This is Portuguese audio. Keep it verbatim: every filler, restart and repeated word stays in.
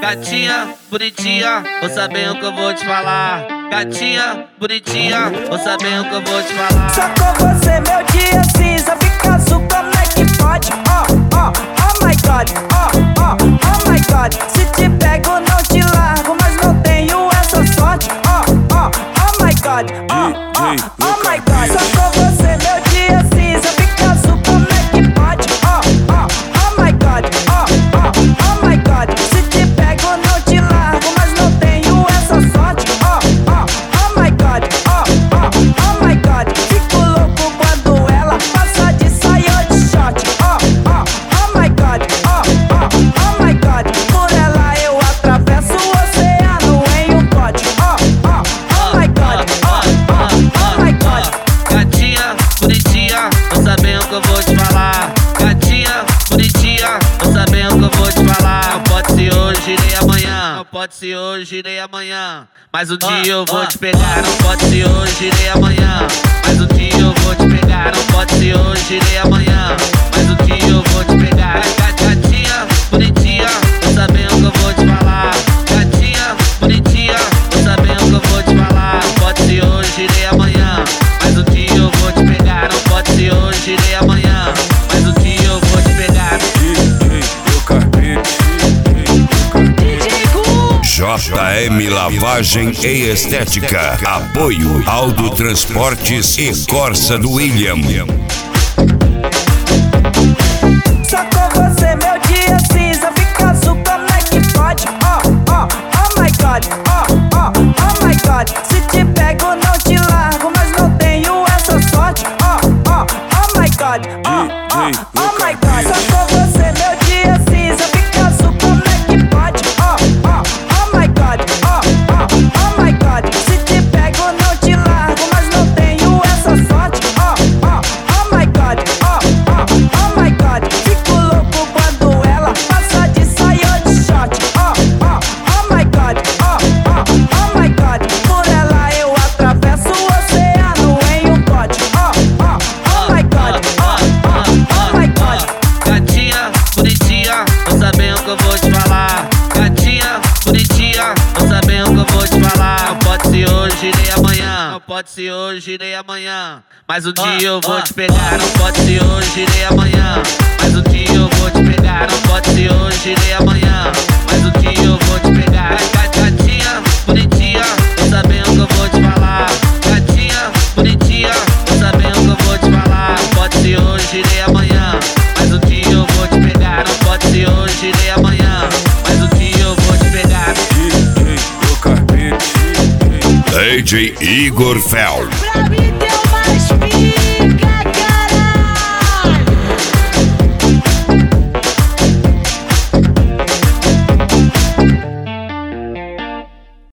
Gatinha, bonitinha, vou saber o que eu vou te falar. Gatinha, bonitinha, vou saber o que eu vou te falar. Só com você meu dia cinza fica azul, como é que pode? Oh, oh, oh my god, oh, oh, oh my god. Se te pego não te largo, mas não tenho essa sorte. Oh, oh, oh my god, oh, oh, oh my god. Só com você meu dia cinza fica azul, como é que pode? Oh, oh, oh my god, oh, oh, oh my god. Se te pego não te largo, mas não tenho essa sorte. Oh, oh, oh my god, oh, oh, oh my god. Fico louco quando ela passa de saia ou de short. Oh, oh, oh my god, oh, oh, oh my god. Por ela eu atravesso o oceano em um pote. Oh, oh, oh my god, oh, oh, oh my god. Gatinha, bonitinha, vou saber o que eu vou te falar. Gatinha, bonitinha, vou saber o que eu vou te falar. Não pode ser hoje nem amanhã, não pode ser hoje nem amanhã. Mas um dia eu vou te pegar, não pode ser hoje nem amanhã. Mas um dia eu vou te pegar, não pode ser hoje nem amanhã. Mas um dia eu vou te pegar. Gatinha, bonitinha, vou saber o que eu vou te falar. Gatinha, bonitinha, vou saber o que eu vou te falar. Não pode ser hoje nem amanhã. Mas um dia eu vou te pegar, não pode ser hoje nem amanhã. Mas um dia eu vou te pegar. J M Lavagem e Estética. Apoio Aldo Transportes e Corsa do William. Só com você meu dia cinza fica azul, como é que pode? Oh, oh, oh my god, oh, oh, oh my god. Se te pego não te largo, mas não tenho essa sorte. Oh, oh, oh my god, oh, oh, oh my god. Só com você meu dia cinza fica azul, como é que pode? Oh, oh, oh my god, oh, oh, oh my god. Se te pego não te largo, mas não tenho essa sorte. Oh, oh, oh my god, oh, oh, oh my god. Fico louco quando ela passa de saia ou de short. Oh, oh, oh my god, oh, oh, oh my god. Por ela eu atravesso o oceano em um pote. Oh, oh, oh my god, oh, oh, oh my god. Gatinha, bonitinha, vou saber o que eu vou te falar. Gatinha, bonitinha, vou saber o que eu vou te falar. Não pode ser hoje nem amanhã, não pode ser hoje nem amanhã. Mas um dia eu vou te pegar, não pode ser hoje nem amanhã. Mas um dia eu vou te pegar, não pode ser hoje nem amanhã. Mas um dia eu vou te pegar. Gatinha, bonitinha, vou saber o que eu vou te falar. Gatinha, bonitinha, vou saber o que eu vou te falar. Não pode ser hoje nem amanhã. Mas um dia eu vou te pegar, não pode ser hoje nem amanhã. Mas um dia eu vou te pegar. D J Igor Fel. Pra me ter